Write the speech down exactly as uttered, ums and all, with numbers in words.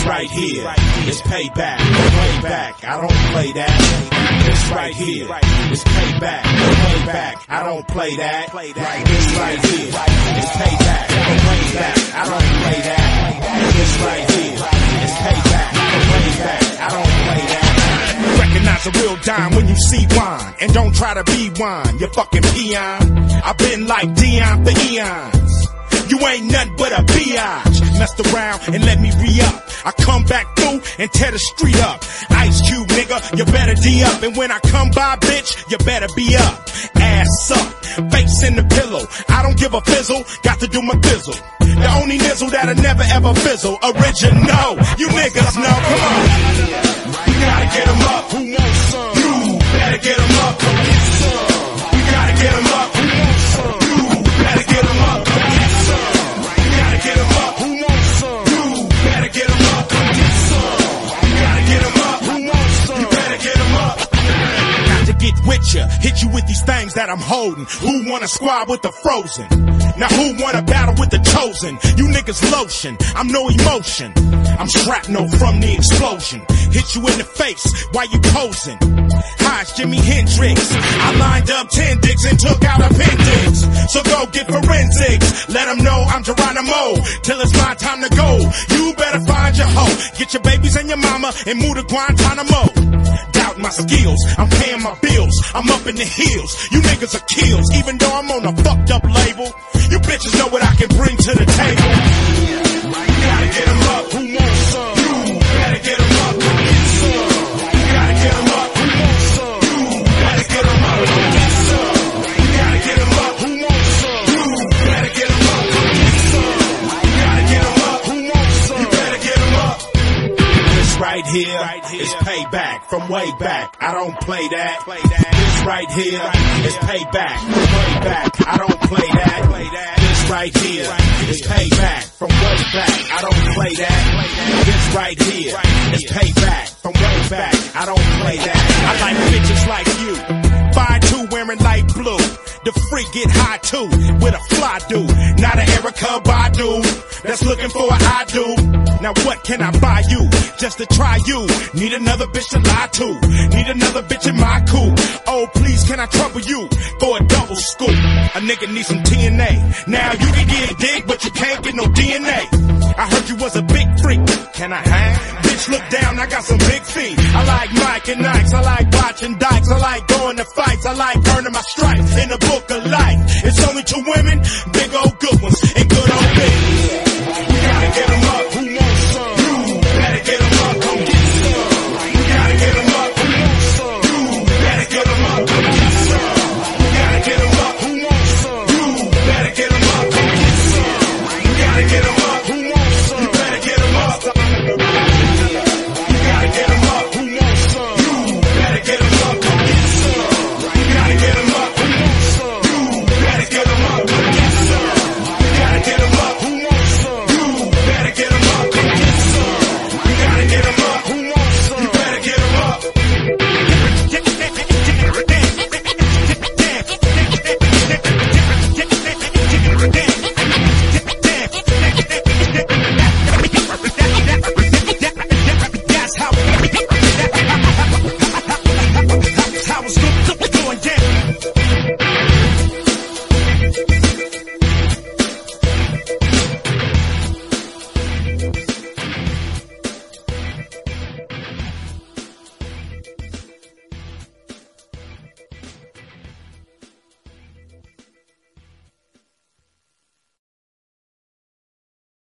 This right here is payback. Playback, I don't play that. This right here is payback. Playback, I don't play that. This right here is payback. Playback, I don't play that. This right here is payback. Playback, I don't play that. Recognize a real dime when you see wine, and don't try to be wine, you fucking peon. I've been like Dion for eons. You ain't nothing but a biatch. Messed around and let me re-up. I come back through and tear the street up. Ice Cube, nigga, you better D up. And when I come by, bitch, you better be up. Ass up, face in the pillow. I don't give a fizzle, got to do my fizzle. The only nizzle that'll never ever fizzle. Original, you niggas know, come on. You gotta get 'em up. Who wants some? You better get 'em up. Come get some. You gotta get 'em up. Who wants some? You better get 'em up. Come get some. You gotta get 'em up. Who wants some? You better get 'em up. Come get some. You gotta get 'em up. Who wants some? You better get 'em up. Got to get with ya, hit you with these things that I'm holding. Who wanna squad with the frozen? Now who wanna battle with the chosen? You niggas lotion, I'm no emotion. I'm shrapnel from the explosion. Hit you in the face while you posing. Hi, it's Jimi Hendrix. I lined up ten dicks and took out appendix. So go get forensics. Let them know I'm Geronimo. Till it's my time to go. You better find your hoe. Get your babies and your mama and move to Guantanamo. Doubt my skills, I'm paying my bills. I'm up in the hills. You niggas are kills. Even though I'm on a fucked up label, you bitches know what I can bring to the table. You gotta get 'em up. Who wants some? You better get 'em up. Come get some. You gotta get 'em up. Who wants some? You better get 'em up. Come get some. You gotta get 'em up. Who wants some? You better get 'em up. Come get some. You gotta get 'em up. Who wants some? You better get 'em up. This right here is payback from way back. I don't play that. This right here is payback from way back. I don't play that. This right here is payback from way back. I don't play that. This right here is payback from way back. I don't play that. I like bitches like you. Five two wearing light blue. The freak get high too with a fly dude. Not an Erica Badu that's looking for an I do. Now what can I buy you just to try you? Need another bitch to lie to. Need another bitch in my coupe. Oh please, can I trouble you for a double scoop? A nigga need some T N A. Now you can get dick, but you can't get no D N A. I heard you was a big freak. Can I hang? Bitch, look down, I got some big feet. I like Mike and Nikes. I like watching dykes. I like going to fights. I like earning my stripes in the book of life. It's only two women, big old